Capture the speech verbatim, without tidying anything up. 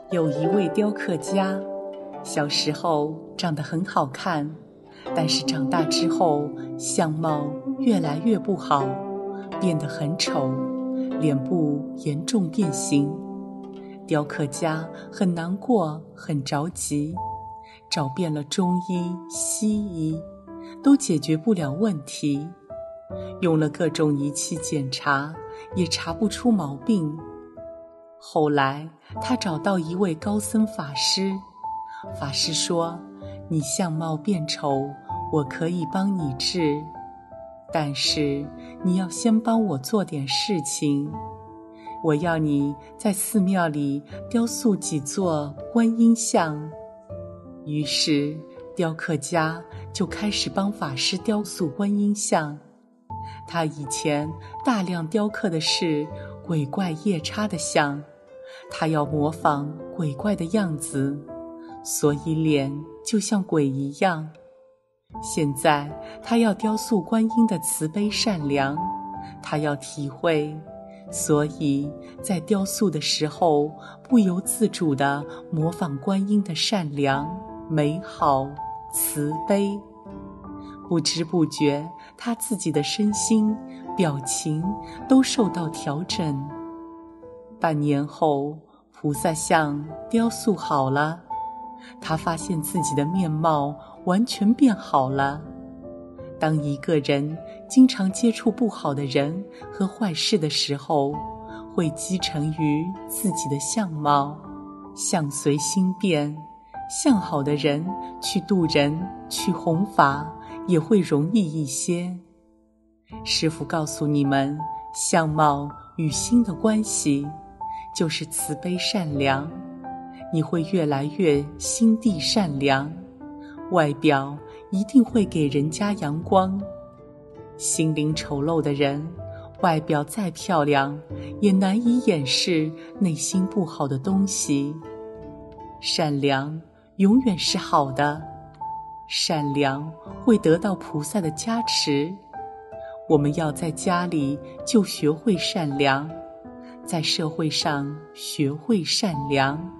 有一位雕刻家，小时候长得很好看，但是长大之后相貌越来越不好，变得很丑，脸部严重变形。雕刻家很难过，很着急，找遍了中医、西医，都解决不了问题，用了各种仪器检查，也查不出毛病。后来他找到一位高僧法师，法师说：你相貌变丑，我可以帮你治，但是你要先帮我做点事情，我要你在寺庙里雕塑几座观音像。于是雕刻家就开始帮法师雕塑观音像。他以前大量雕刻的是鬼怪夜叉的像，他要模仿鬼怪的样子，所以脸就像鬼一样。现在他要雕塑观音的慈悲善良，他要体会，所以在雕塑的时候不由自主地模仿观音的善良、美好、慈悲。不知不觉他自己的身心、表情都受到调整。半年后，菩萨像雕塑好了，他发现自己的面貌完全变好了。当一个人经常接触不好的人和坏事的时候，会积成于自己的相貌，相随心变，相好的人去度人、去弘法也会容易一些。师父告诉你们，相貌与心的关系就是慈悲善良，你会越来越心地善良，外表一定会给人家阳光。心灵丑陋的人，外表再漂亮，也难以掩饰内心不好的东西。善良永远是好的，善良会得到菩萨的加持。我们要在家里就学会善良，在社会上学会善良。